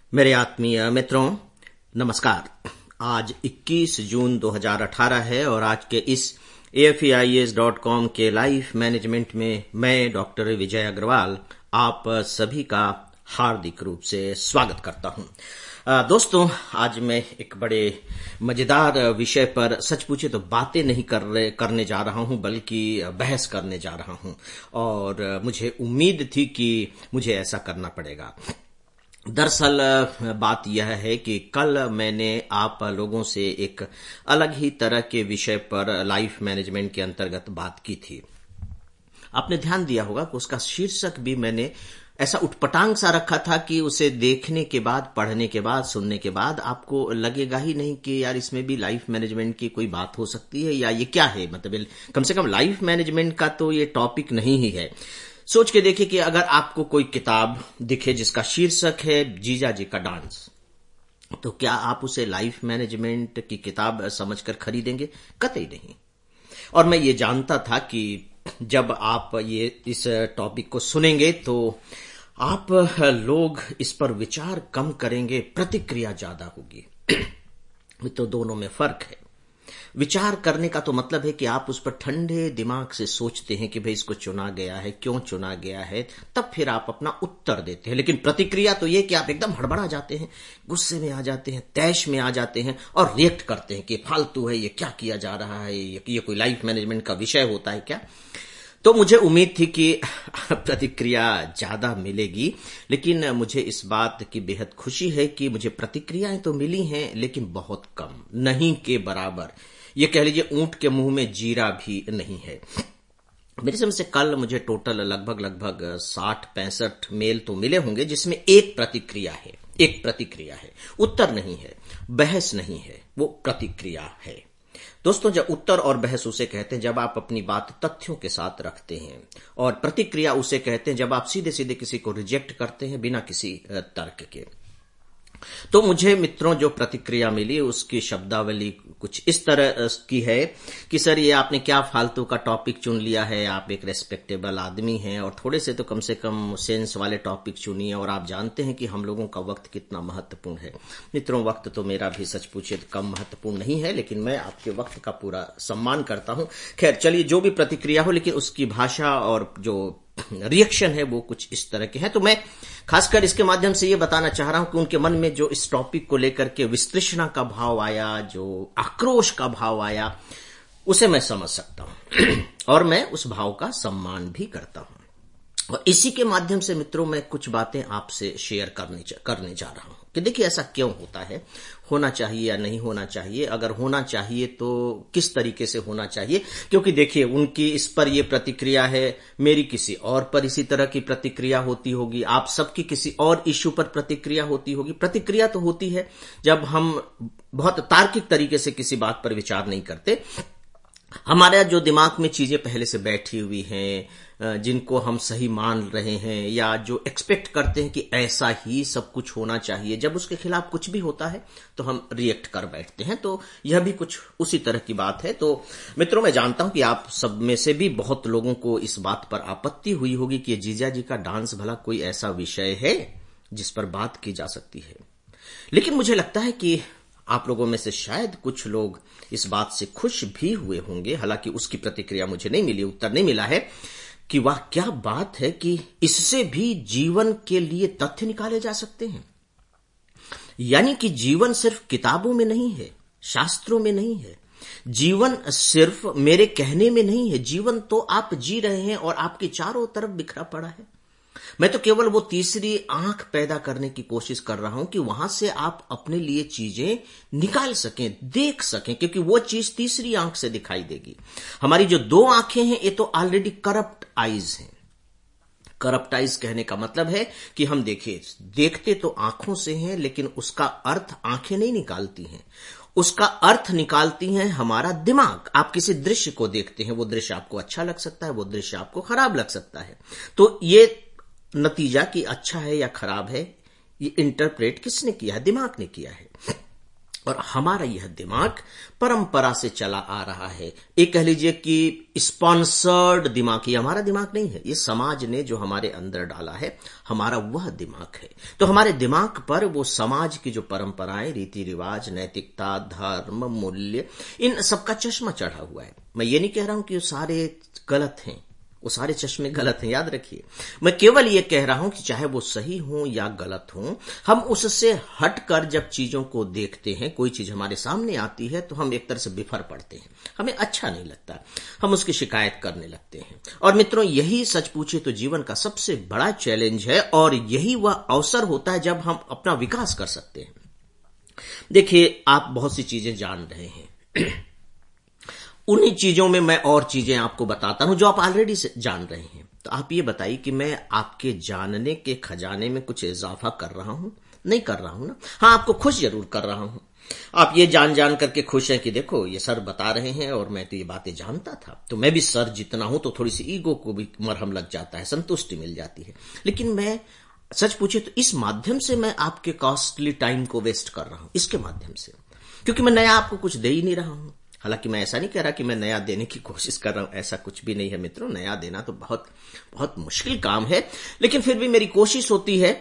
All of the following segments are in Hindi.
मेरे आत्मीय मित्रों, नमस्कार। आज 21 जून 2018 है और आज के इस AFEIAS.com के लाइफ मैनेजमेंट में मैं डॉक्टर विजय अग्रवाल आप सभी का हार्दिक रूप से स्वागत करता हूं। दोस्तों, आज मैं एक बड़े मजेदार विषय पर सच पूछे तो बातें नहीं करने जा रहा हूं, बल्कि बहस करने जा रहा हूं और मुझे उम्मीद थी कि मुझे ऐसा करना पड़ेगा। दरअसल बात यह है कि कल मैंने आप लोगों से एक अलग ही तरह के विषय पर लाइफ मैनेजमेंट के अंतर्गत बात की थी। आपने ध्यान दिया होगा कि उसका शीर्षक भी मैंने ऐसा उटपटांग सा रखा था कि उसे देखने के बाद, पढ़ने के बाद, सुनने के बाद आपको लगेगा ही नहीं कि यार इसमें भी लाइफ मैनेजमेंट की कोई बात हो सकती है या ये क्या है। मतलब कम से कम लाइफ मैनेजमेंट का तो ये टॉपिक नहीं ही है। सोच के देखिए कि अगर आपको कोई किताब दिखे जिसका शीर्षक है जीजा जी का डांस, तो क्या आप उसे लाइफ मैनेजमेंट की किताब समझकर खरीदेंगे? कतई नहीं। और मैं ये जानता था कि जब आप ये इस टॉपिक को सुनेंगे तो आप लोग इस पर विचार कम करेंगे, प्रतिक्रिया ज्यादा होगी। तो दोनों में फर्क है। विचार करने का तो मतलब है कि आप उस पर ठंडे दिमाग से सोचते हैं कि भाई इसको चुना गया है, क्यों चुना गया है, तब फिर आप अपना उत्तर देते हैं। लेकिन प्रतिक्रिया तो ये कि आप एकदम हड़बड़ा जाते हैं, गुस्से में आ जाते हैं, तैश में आ जाते हैं और रिएक्ट करते हैं कि फालतू है, ये क्या किया जा रहा है, ये कोई लाइफ मैनेजमेंट का विषय होता है क्या। तो मुझे उम्मीद थी कि प्रतिक्रिया ज्यादा मिलेगी, लेकिन मुझे इस बात की बेहद खुशी है कि मुझे प्रतिक्रियाएं तो मिली हैं, लेकिन बहुत कम, नहीं के बराबर। ये कह लीजिए ऊंट के मुंह में जीरा भी नहीं है। मेरे समझ से कल मुझे टोटल लगभग 60-65 मेल तो मिले होंगे, जिसमें एक प्रतिक्रिया है, उत्तर नहीं है, बहस नहीं है, वो प्रतिक्रिया है। दोस्तों, जब उत्तर और बहस उसे कहते हैं जब आप अपनी बात तथ्यों के साथ रखते हैं, और प्रतिक्रिया उसे कहते हैं जब आप सीधे सीधे किसी को रिजेक्ट करते हैं बिना किसी तर्क के। तो मुझे मित्रों जो प्रतिक्रिया मिली उसकी शब्दावली कुछ इस तरह की है कि सर ये आपने क्या फालतू का टॉपिक चुन लिया है, आप एक रेस्पेक्टेबल आदमी हैं और थोड़े से तो कम से कम सेंस वाले टॉपिक चुनिए, और आप जानते हैं कि हम लोगों का वक्त कितना महत्वपूर्ण है। मित्रों, वक्त तो मेरा भी सच पूछे तो कम महत्वपूर्ण नहीं है, लेकिन मैं आपके वक्त का पूरा सम्मान करता हूं। खैर चलिए, जो भी प्रतिक्रिया हो, लेकिन उसकी भाषा और जो रिएक्शन है वो कुछ इस तरह के हैं। तो मैं खासकर इसके माध्यम से ये बताना चाह रहा हूं कि उनके मन में जो इस टॉपिक को लेकर के विश्लेषण का भाव आया, जो आक्रोश का भाव आया, उसे मैं समझ सकता हूं और मैं उस भाव का सम्मान भी करता हूं। और इसी के माध्यम से मित्रों मैं कुछ बातें आपसे शेयर करने जा रहा हूं कि देखिए ऐसा क्यों होता है, होना चाहिए या नहीं होना चाहिए, अगर होना चाहिए तो किस तरीके से होना चाहिए। क्योंकि देखिए उनकी इस पर ये प्रतिक्रिया है, मेरी किसी और पर इसी तरह की प्रतिक्रिया होती होगी, आप सबकी किसी और इश्यू पर प्रतिक्रिया होती होगी। प्रतिक्रिया तो होती है जब हम बहुत तार्किक तरीके से किसी बात पर विचार नहीं करते, हमारे जो दिमाग में चीजें पहले से बैठी हुई हैं, जिनको हम सही मान रहे हैं या जो एक्सपेक्ट करते हैं कि ऐसा ही सब कुछ होना चाहिए, जब उसके खिलाफ कुछ भी होता है तो हम रिएक्ट कर बैठते हैं। तो यह भी कुछ उसी तरह की बात है। तो मित्रों, मैं जानता हूं कि आप सब में से भी बहुत लोगों को इस बात पर आपत्ति हुई होगी कि जीजा जी का डांस भला कोई ऐसा विषय है जिस पर बात की जा सकती है। लेकिन मुझे लगता है कि आप लोगों में से शायद कुछ लोग इस बात से खुश भी हुए होंगे, हालांकि उसकी प्रतिक्रिया मुझे नहीं मिली, उत्तर नहीं मिला है, कि वाह क्या बात है कि इससे भी जीवन के लिए तथ्य निकाले जा सकते हैं। यानी कि जीवन सिर्फ किताबों में नहीं है, शास्त्रों में नहीं है, जीवन सिर्फ मेरे कहने में नहीं है, जीवन तो आप जी रहे हैं और आपके चारों तरफ बिखरा पड़ा है। मैं तो केवल वो तीसरी आंख पैदा करने की कोशिश कर रहा हूं कि वहां से आप अपने लिए चीजें निकाल सकें, देख सकें, क्योंकि वो चीज तीसरी आंख से दिखाई देगी। हमारी जो दो आंखें हैं ये तो ऑलरेडी करप्ट आईज हैं। करप्ट आईज कहने का मतलब है कि हम देखते तो आंखों से हैं, लेकिन उसका अर्थ आंखें नहीं निकालती हैं, उसका अर्थ निकालती हैं हमारा दिमाग। आप किसी दृश्य को देखते हैं, वो दृश्य आपको अच्छा लग सकता है, वो दृश्य आपको खराब लग सकता है। तो ये नतीजा कि अच्छा है या खराब है, ये इंटरप्रेट किसने किया है? दिमाग ने किया है। और हमारा यह दिमाग परंपरा से चला आ रहा है। एक कह लीजिए कि स्पॉन्सर्ड दिमाग, ये हमारा दिमाग नहीं है, ये समाज ने जो हमारे अंदर डाला है, हमारा वह दिमाग है। तो हमारे दिमाग पर वो समाज की जो परंपराएं, रीति रिवाज, नैतिकता, धर्म, मूल्य, इन सबका चश्मा चढ़ा हुआ है। मैं ये नहीं कह रहा हूं कि वो सारे गलत हैं, वो सारे चश्मे गलत हैं, याद रखिए। मैं केवल ये कह रहा हूं कि चाहे वो सही हो या गलत हो, हम उससे हटकर जब चीजों को देखते हैं, कोई चीज हमारे सामने आती है तो हम एक तरह से बिफर पड़ते हैं, हमें अच्छा नहीं लगता, हम उसकी शिकायत करने लगते हैं। और मित्रों, यही सच पूछे तो जीवन का सबसे बड़ा चैलेंज है, और यही वह अवसर होता है जब हम अपना विकास कर सकते हैं। देखिए, आप बहुत सी चीजें जान रहे हैं, उन्हीं चीजों में मैं और चीजें आपको बताता हूं जो आप ऑलरेडी जान रहे हैं। तो आप ये बताइए कि मैं आपके जानने के खजाने में कुछ इजाफा कर रहा हूं? नहीं कर रहा हूं ना। हाँ, आपको खुश जरूर कर रहा हूं। आप ये जान करके खुश हैं कि देखो ये सर बता रहे हैं और मैं तो ये बातें जानता था, तो मैं भी सर जितना हूं तो थोड़ी सी ईगो को भी मरहम लग जाता है, संतुष्टि मिल जाती है। लेकिन मैं सच पूछे तो इस माध्यम से मैं आपके कॉस्टली टाइम को वेस्ट कर रहा हूं, इसके माध्यम से, क्योंकि मैं नया आपको कुछ दे ही नहीं रहा हूं। हालांकि मैं ऐसा नहीं कह रहा कि मैं नया देने की कोशिश कर रहा हूं, ऐसा कुछ भी नहीं है मित्रों। नया देना तो बहुत बहुत मुश्किल काम है, लेकिन फिर भी मेरी कोशिश होती है,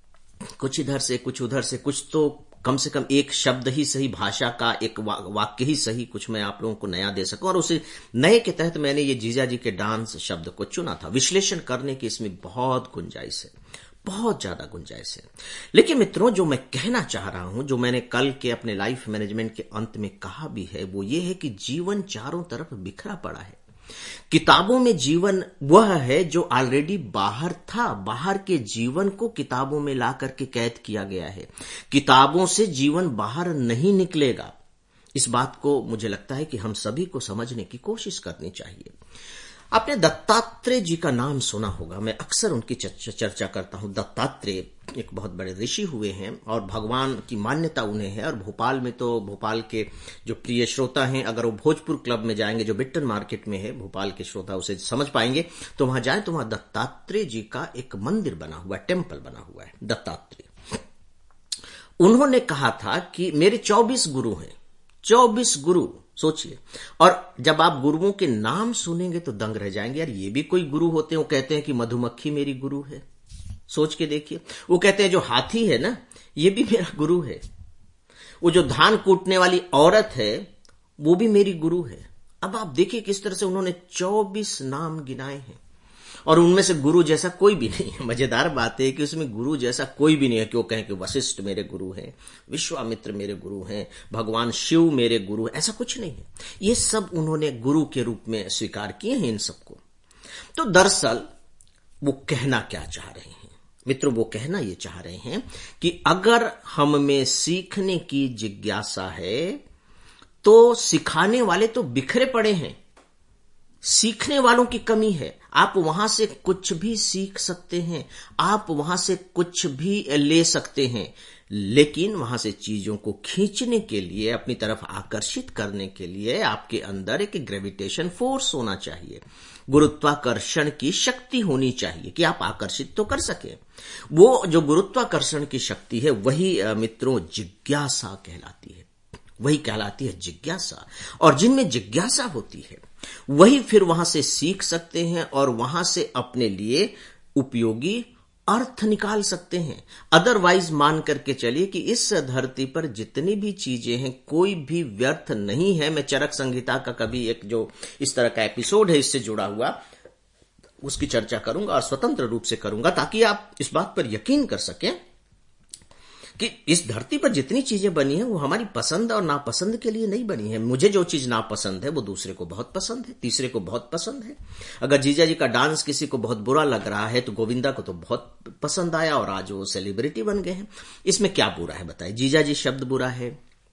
कुछ इधर से कुछ उधर से, कुछ तो कम से कम एक शब्द ही सही, भाषा का एक वाक्य ही सही, कुछ मैं आप लोगों को नया दे सकूं। और उसे नए के तहत मैंने ये जीजा जी के डांस शब्द को चुना था। विश्लेषण करने की इसमें बहुत गुंजाइश है, बहुत ज्यादा गुंजाइश है। लेकिन मित्रों, जो मैं कहना चाह रहा हूं, जो मैंने कल के अपने लाइफ मैनेजमेंट के अंत में कहा भी है, वो ये है कि जीवन चारों तरफ बिखरा पड़ा है। किताबों में जीवन वह है जो ऑलरेडी बाहर था, बाहर के जीवन को किताबों में ला करके कैद किया गया है। किताबों से जीवन बाहर नहीं निकलेगा। इस बात को मुझे लगता है कि हम सभी को समझने की कोशिश करनी चाहिए। आपने दत्तात्रेय जी का नाम सुना होगा, मैं अक्सर उनकी चर्चा करता हूं। दत्तात्रेय एक बहुत बड़े ऋषि हुए हैं और भगवान की मान्यता उन्हें है। और भोपाल में तो, भोपाल के जो प्रिय श्रोता हैं, अगर वो भोजपुर क्लब में जाएंगे जो बिट्टन मार्केट में है, भोपाल के श्रोता उसे समझ पाएंगे, तो वहां जाए तो वहां दत्तात्रेय जी का एक मंदिर बना हुआ है, टेम्पल बना हुआ है दत्तात्रेय। उन्होंने कहा था कि मेरे 24 गुरु हैं, 24 गुरु। सोचिए, और जब आप गुरुओं के नाम सुनेंगे तो दंग रह जाएंगे, यार ये भी कोई गुरु होते हैं। वो कहते हैं कि मधुमक्खी मेरी गुरु है, सोच के देखिए। वो कहते हैं जो हाथी है ना, ये भी मेरा गुरु है। वो जो धान कूटने वाली औरत है, वो भी मेरी गुरु है। अब आप देखिए किस तरह से उन्होंने 24 नाम गिनाए हैं, और उनमें से गुरु जैसा कोई भी नहीं है। मजेदार बात है कि उसमें गुरु जैसा कोई भी नहीं है कि वो कहें कि वशिष्ठ मेरे गुरु हैं, विश्वामित्र मेरे गुरु हैं, भगवान शिव मेरे गुरु हैं, ऐसा कुछ नहीं है। ये सब उन्होंने गुरु के रूप में स्वीकार किए हैं इन सबको। तो दरअसल वो कहना क्या चाह रहे हैं मित्रों? वो कहना ये चाह रहे हैं कि अगर हम में सीखने की जिज्ञासा है तो सिखाने वाले तो बिखरे पड़े हैं, सीखने वालों की कमी है। आप वहां से कुछ भी सीख सकते हैं, आप वहां से कुछ भी ले सकते हैं, लेकिन वहां से चीजों को खींचने के लिए, अपनी तरफ आकर्षित करने के लिए आपके अंदर एक ग्रेविटेशन फोर्स होना चाहिए, गुरुत्वाकर्षण की शक्ति होनी चाहिए कि आप आकर्षित तो कर सके। वो जो गुरुत्वाकर्षण की शक्ति है, वही मित्रों जिज्ञासा कहलाती है, वही कहलाती है जिज्ञासा। और जिनमें जिज्ञासा होती है वही फिर वहां से सीख सकते हैं और वहां से अपने लिए उपयोगी अर्थ निकाल सकते हैं। अदरवाइज मान करके चलिए कि इस धरती पर जितनी भी चीजें हैं, कोई भी व्यर्थ नहीं है। मैं चरक संहिता का कभी एक जो इस तरह का एपिसोड है इससे जुड़ा हुआ, उसकी चर्चा करूंगा और स्वतंत्र रूप से करूंगा, ताकि आप इस बात पर यकीन कर सकें कि इस धरती पर जितनी चीजें बनी हैं वो हमारी पसंद और नापसंद के लिए नहीं बनी है। मुझे जो चीज नापसंद है वो दूसरे को बहुत पसंद है, तीसरे को बहुत पसंद है। अगर जीजा जी का डांस किसी को बहुत बुरा लग रहा है तो गोविंदा को तो बहुत पसंद आया और आज वो सेलिब्रिटी बन गए हैं। इसमें क्या बुरा है बताइए? जीजा जी शब्द बुरा है,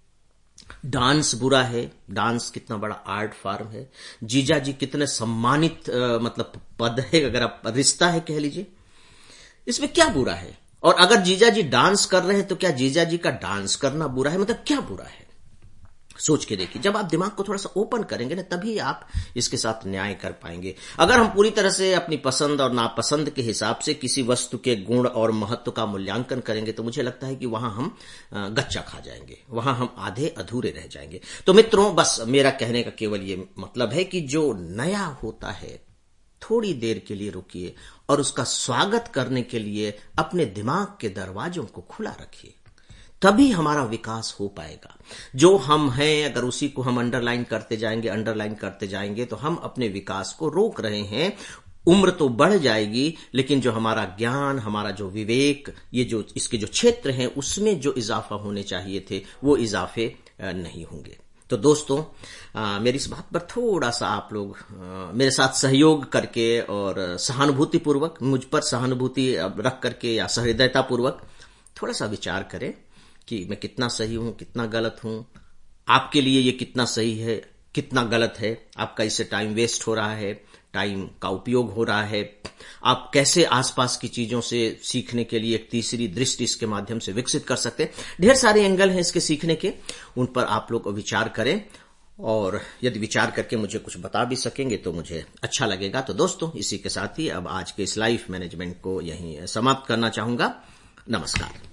डांस बुरा है, डांस कितना बड़ा आर्ट फॉर्म है, जीजा जी कितने सम्मानित मतलब पद है, अगर आप रिश्ता है कह लीजिए, इसमें क्या बुरा है? और अगर जीजा जी डांस कर रहे हैं तो क्या जीजा जी का डांस करना बुरा है? मतलब क्या बुरा है? सोच के देखिए, जब आप दिमाग को थोड़ा सा ओपन करेंगे ना, तभी आप इसके साथ न्याय कर पाएंगे। अगर हम पूरी तरह से अपनी पसंद और नापसंद के हिसाब से किसी वस्तु के गुण और महत्व का मूल्यांकन करेंगे तो मुझे लगता है कि वहां हम गच्चा खा जाएंगे, वहां हम आधे अधूरे रह जाएंगे। तो मित्रों, बस मेरा कहने का केवल ये मतलब है कि जो नया होता है, थोड़ी देर के लिए रुकिए और उसका स्वागत करने के लिए अपने दिमाग के दरवाजों को खुला रखिए, तभी हमारा विकास हो पाएगा। जो हम हैं, अगर उसी को हम अंडरलाइन करते जाएंगे तो हम अपने विकास को रोक रहे हैं। उम्र तो बढ़ जाएगी, लेकिन जो हमारा ज्ञान, हमारा जो विवेक, ये जो इसके जो क्षेत्र हैं, उसमें जो इजाफा होने चाहिए थे वो इजाफे नहीं होंगे। तो दोस्तों, मेरी इस बात पर थोड़ा सा आप लोग मेरे साथ सहयोग करके और सहानुभूतिपूर्वक, मुझ पर सहानुभूति रख करके या सहृदयता पूर्वक थोड़ा सा विचार करें कि मैं कितना सही हूं, कितना गलत हूं, आपके लिए ये कितना सही है, कितना गलत है, आपका इससे टाइम वेस्ट हो रहा है, टाइम का उपयोग हो रहा है, आप कैसे आसपास की चीजों से सीखने के लिए एक तीसरी दृष्टि इसके माध्यम से विकसित कर सकते हैं। ढेर सारे एंगल हैं इसके सीखने के, उन पर आप लोग विचार करें और यदि विचार करके मुझे कुछ बता भी सकेंगे तो मुझे अच्छा लगेगा। तो दोस्तों, इसी के साथ ही अब आज के इस लाइफ मैनेजमेंट को यहीं समाप्त करना चाहूंगा। नमस्कार।